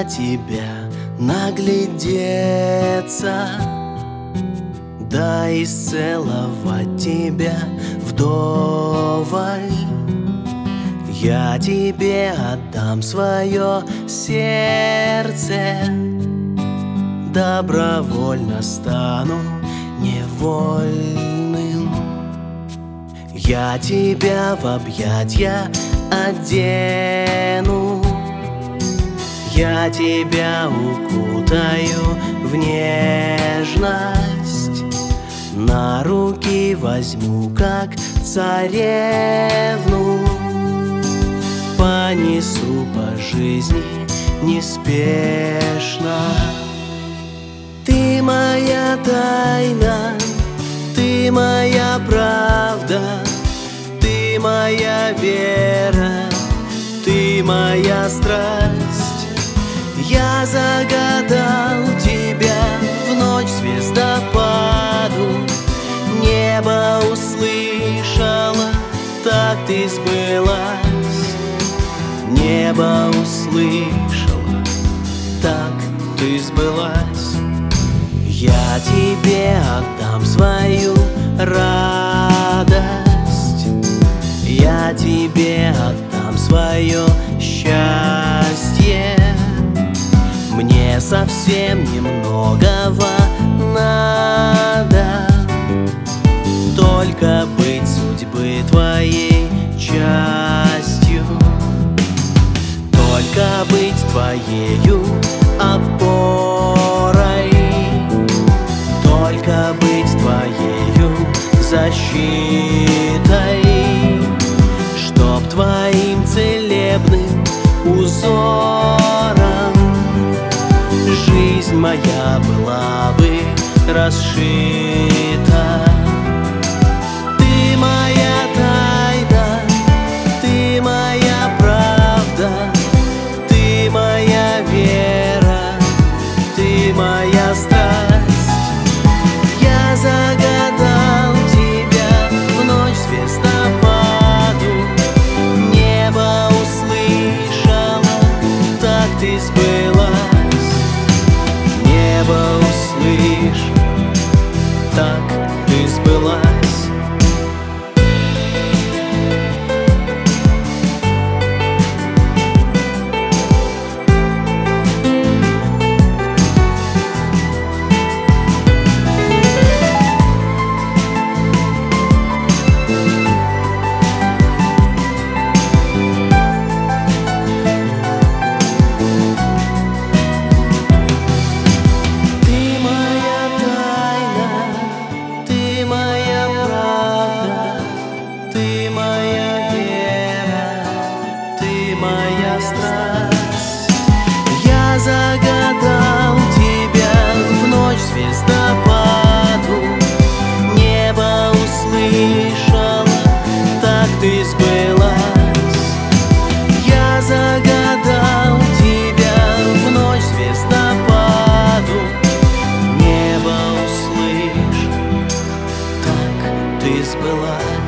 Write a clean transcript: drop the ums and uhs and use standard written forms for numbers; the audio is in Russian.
на тебя наглядеться, да исцеловать тебя вдоволь. Я тебе отдам свое сердце, добровольно стану невольным. Я тебя в объятья одену, я тебя укутаю в нежность, на руки возьму, как царевну, понесу по жизни неспешно. Ты моя тайна, ты моя правда, ты моя вера, ты моя страсть. Я загадал тебя в ночь звездопаду, небо услышало, так ты сбылась. Небо услышало, так ты сбылась. Я тебе отдам свою радость, я тебе отдам свое счастье. Мне совсем немногого надо, только быть судьбы твоей частью, только быть твоею опорой, только быть твоею защитой, чтоб твоим целебным узором жизнь моя была бы расшита. Ты моя тайна, ты моя правда, ты моя вера, ты моя страсть. Я загадал тебя в ночь звездопаду, небо услышало, так ты сбылась. Небо услышь, так ты сбылась. Моя страсть. Я загадал тебя в ночь звездопаду, небо услышало, так ты сбылась. Я загадал тебя в ночь звездопаду, небо услышь, так ты сбылась.